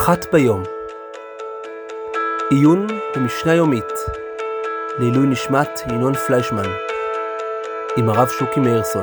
אחת ביום. עיון במשנה יומית לעילוי נשמת ינון פליישמן עם הרב שוקי מאירסון.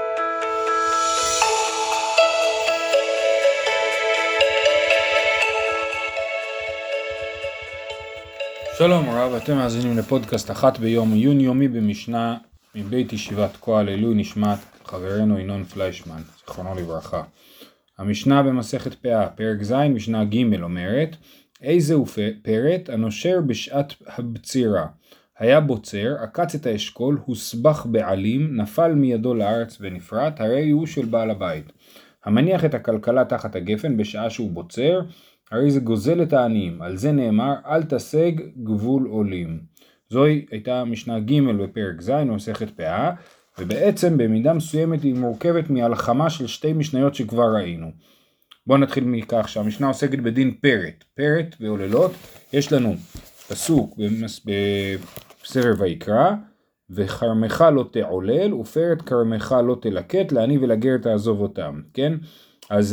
שלום הרב, אתם מאזינים לפודקאסט אחת ביום, עיון יומי במשנה מבית ישיבת כהל לעילוי נשמת חברנו ינון פליישמן, זכרונו לברכה. המשנה במסכת פאה, פרק ז', משנה ג' אומרת, איזהו פרט הנושר בשעת הבצירה. היה בוצר, עקץ את האשכול, הוסבך בעלים, נפל מידו לארץ ונפרט, הרי הוא של בעל הבית. המניח את הכלכלה תחת הגפן בשעה שהוא בוצר, הרי זה גוזל את העניים. על זה נאמר, אל תשג גבול עולים. זוהי הייתה משנה ג' בפרק ז' במסכת פאה, ובעצם במידה מסוימת היא מורכבת מהלחמה של שתי משניות שכבר ראינו. בואו נתחיל מכך שהמשנה עוסקת בדין פרט ועוללות. יש לנו פסוק בספר ויקרא, וחרמך לא תעולל ופרט כרמך לא תלקט, לעני ולגר תעזוב אותם, כן? אז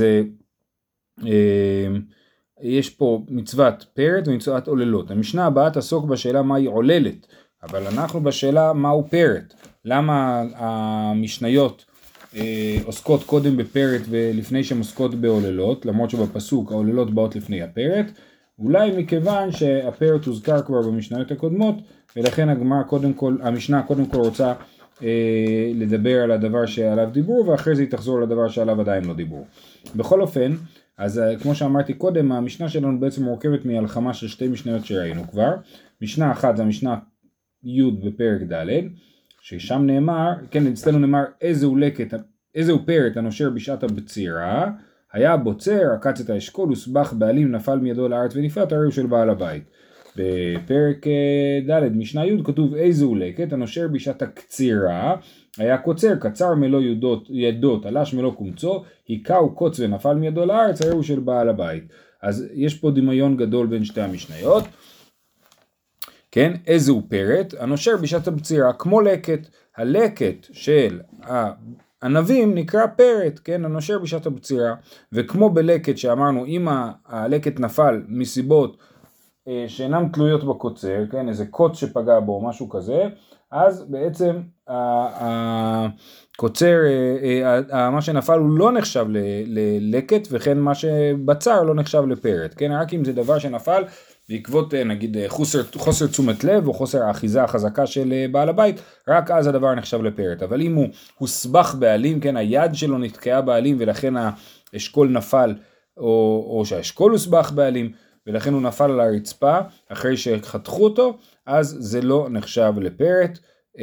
יש פה מצוות פרט ומצוות עוללות. המשנה הבאה תעסוק בשאלה מהי עוללת, אבל אנחנו בשאלה מהו פרט. למה המשניות עוסקות קודם בפרט ולפני שהן עוסקות בעוללות, למרות שבפסוק העוללות באות לפני הפרט? אולי מכיוון שהפרט הוזכר כבר במשניות הקודמות, ולכן המשנה קודם כל רוצה לדבר על הדבר שעליו דיברו, ואחרי זה היא תחזור לדבר שעליו עדיין לא דיברו. בכל אופן, אז כמו שאמרתי קודם, המשנה שלנו בעצם מורכבת מהלחמה של שתי משניות שראינו כבר. משנה אחת זה המשנה י' בפרק ד', ששם נאמר, כן, אצלנו נאמר איזהו פרט הנושר בשעת הבצירה, היה בוצר, עקץ את האשכול, הוסבך בעלים, נפל מידו לארץ ונפרט, הרי הוא של בעל הבית. בפרק ד' משנה י' כתוב איזהו לקט הנושר בשעת הקצירה, היה קוצר, קצר מלוא ידו, תלש מלוא קומצו, היכהו קוץ ונפל מידו לארץ, הרי הוא של בעל הבית. אז יש פה דמיון גדול בין שתי המשניות. כן, איזהו פרט הנושר בשעת הבצירה, כמו לקט. הלקט של הענבים נקרא פרט, כן, הנושר בשעת הבצירה, וכמו בלקט שאמרנו, אם הלקט נפל מסיבות שאינם תלויות בקוצר, כן, איזה קוץ שפגע בו, משהו כזה, אז בעצם הקוצר, מה שנפל הוא לא נחשב ללקט, וכן מה שבצר לא נחשב לפרט, כן, רק אם זה דבר שנפל בעקבות נגיד חוסר תשומת לב או חוסר האחיזה החזקה של בעל הבית, רק אז הדבר נחשב לפרט. אבל אם הוא הוסבך בעלים, כן, היד שלו נתקעה בעלים ולכן האשכול נפל, או שהאשכול הוסבך בעלים ולכן הוא נפל על הרצפה אחרי שחתכו אותו, אז זה לא נחשב לפרט.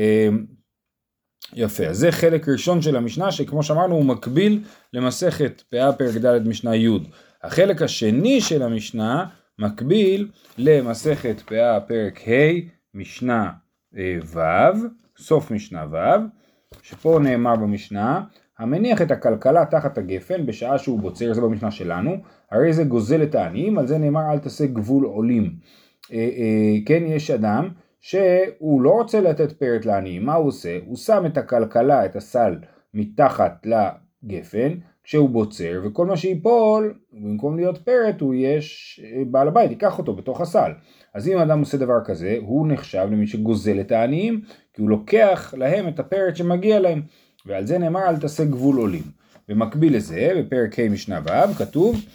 יפה, אז זה חלק ראשון של המשנה, שכמו שאמרנו הוא מקביל למסכת פאה פרק ד' משנה י'. החלק השני של המשנה מקביל למסכת פאה פרק ה' משנה ו', סוף משנה ו', שפה נאמר במשנה, המניח את הכלכלה תחת הגפן בשעה שהוא בוצר, זה במשנה שלנו, הרי זה גוזל את העניים, על זה נאמר אל תעשה גבול עולים. כן, יש אדם שהוא לא רוצה לתת פרט לעניים, מה הוא עושה? הוא שם את הכלכלה, את הסל, מתחת לגפן, כשהוא בוצר, וכל מה שיפול, במקום להיות פרט, הוא יש בעל הבית, ייקח אותו בתוך הסל. אז אם האדם עושה דבר כזה, הוא נחשב למי שגוזל את העניים, כי הוא לוקח להם את הפרט שמגיע להם, ועל זה נאמר אל תעשה גבול עולים. במקביל לזה, בפרק ה' משנה ו' כתוב,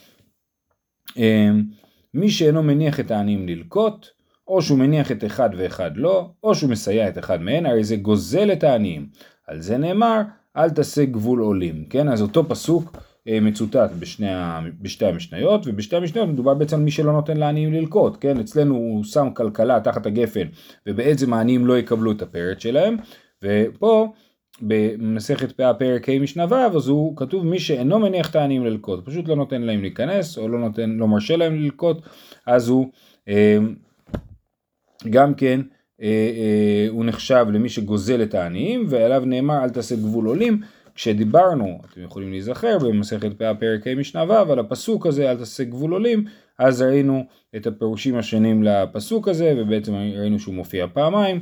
מי שאינו מניח את העניים ללקוט, או שהוא מניח את אחד ואחד לא, או שהוא מסייע את אחד מהן, הרי זה גוזל את העניים. על זה נאמר, אל תעשה גבול עולים. כן, אז אותו פסוק מצוטט בשתי המשניות, ובשתי המשניות מדובר בעצם מי שלא נותן לעניים ללקוט. כן, אצלנו הוא שם כלכלה תחת הגפן, ובעצם העניים לא יקבלו את הפרט שלהם, ופה במסכת פאה פרק ה' משנה ו', אז הוא כתוב מי שאינו מניח את העניים ללקוט, פשוט לא נותן להם להיכנס, או לא מרשה להם ללקוט, אז הוא גם כן, הוא נחשב למי שגוזל את העניים, ועליו נאמר אל תעשה גבול עולים. כשדיברנו, אתם יכולים להיזכר במסכת פאה פרק ה' משנה ו' על הפסוק הזה אל תעשה גבול עולים, אז ראינו את הפירושים השונים לפסוק הזה, ובעצם ראינו שהוא מופיע פעמיים,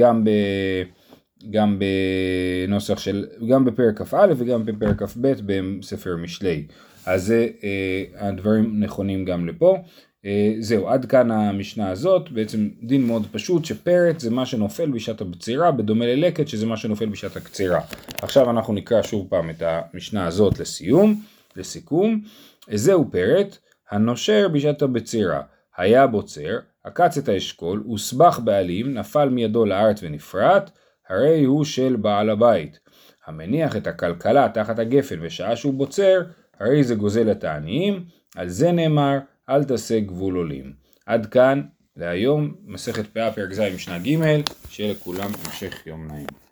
גם בנוסח גם בפרק כ"א וגם בפרק כ"ב בספר משלי. אז הדברים נכונים גם לפה. זהו, עד כאן המשנה הזאת, בעצם דין מאוד פשוט שפרט זה מה שנופל בשעת הבצירה, בדומה ללקט שזה מה שנופל בשעת הקצירה. עכשיו אנחנו נקרא שוב פעם את המשנה הזאת לסיכום. זהו פרט, הנושר בשעת הבצירה, היה בוצר, עקץ את האשכול, הוסבך בעלים, נפל מידו לארץ ונפרט, הרי הוא של בעל הבית. המניח את הכלכלה תחת הגפן ושעה שהוא בוצר, הרי זה גוזל את העניים, על זה נאמר, אל תעשה גבול עולים. עד כאן להיום, מסכת פאה פרק ז' משנה ג', שיהיה לכולם המשך יום נעים.